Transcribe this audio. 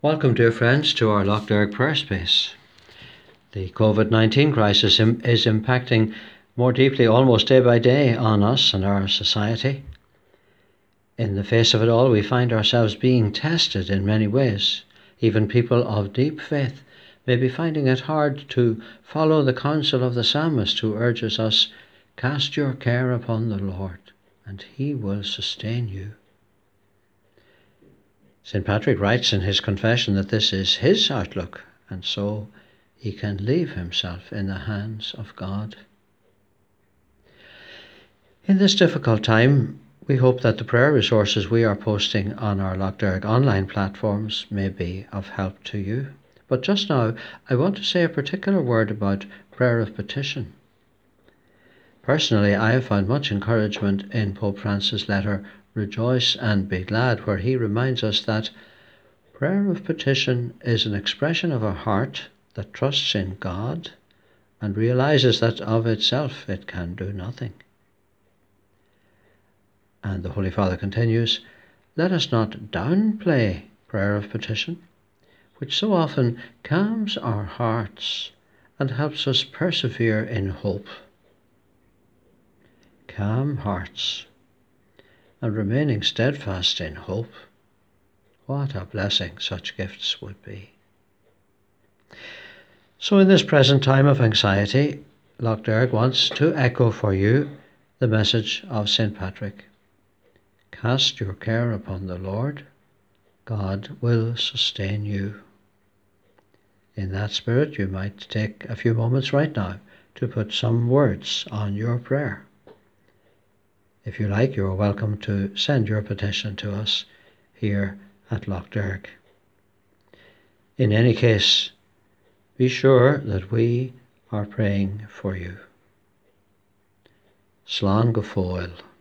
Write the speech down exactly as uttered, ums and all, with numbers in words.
Welcome, dear friends, to our Lochderg prayer space. The COVID nineteen crisis im- is impacting more deeply almost day by day on us and our society. In the face of it all, we find ourselves being tested in many ways. Even people of deep faith may be finding it hard to follow the counsel of the psalmist who urges us, "Cast your care upon the Lord, and he will sustain you." Saint Patrick writes in his confession that this is his outlook, and so he can leave himself in the hands of God. In this difficult time, we hope that the prayer resources we are posting on our Lochderg online platforms may be of help to you. But just now, I want to say a particular word about prayer of petition. Personally, I have found much encouragement in Pope Francis' letter, Rejoice and Be Glad, where he reminds us that prayer of petition is an expression of a heart that trusts in God and realizes that of itself it can do nothing. And the Holy Father continues, let us not downplay prayer of petition, which so often calms our hearts and helps us persevere in hope. Calm hearts and remaining steadfast in hope. What a blessing such gifts would be. So in this present time of anxiety, Lochderg wants to echo for you the message of Saint Patrick. Cast your care upon the Lord, God will sustain you. In that spirit, you might take a few moments right now to put some words on your prayer. If you like, you are welcome to send your petition to us here at Lochderg. In any case, be sure that we are praying for you. Slán go fóill.